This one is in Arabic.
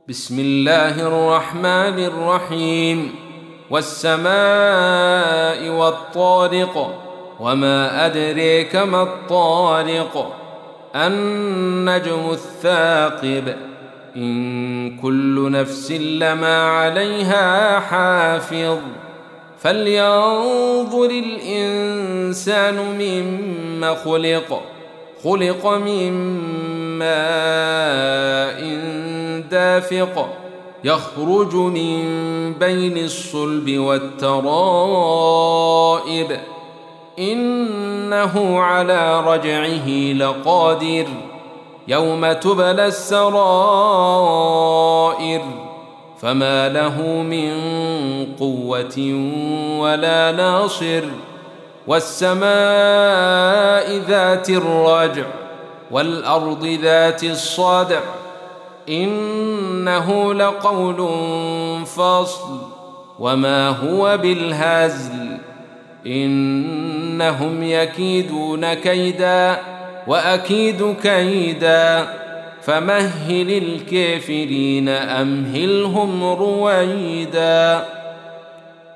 بسم الله الرحمن الرحيم والسماء والطارق وما أدريك ما الطارق النجم الثاقب إن كل نفس لما عليها حافظ فلينظر الإنسان مما خلق من ماء دافق يخرج من بين الصلب والترائب إنه على رجعه لقادر يوم تبلى السرائر فما له من قوة ولا ناصر والسماء ذات الرجع والأرض ذات الصدع إنه لقول فصل وما هو بالهزل إنهم يكيدون كيدا وأكيد كيدا فمهل الكافرين أمهلهم رويدا.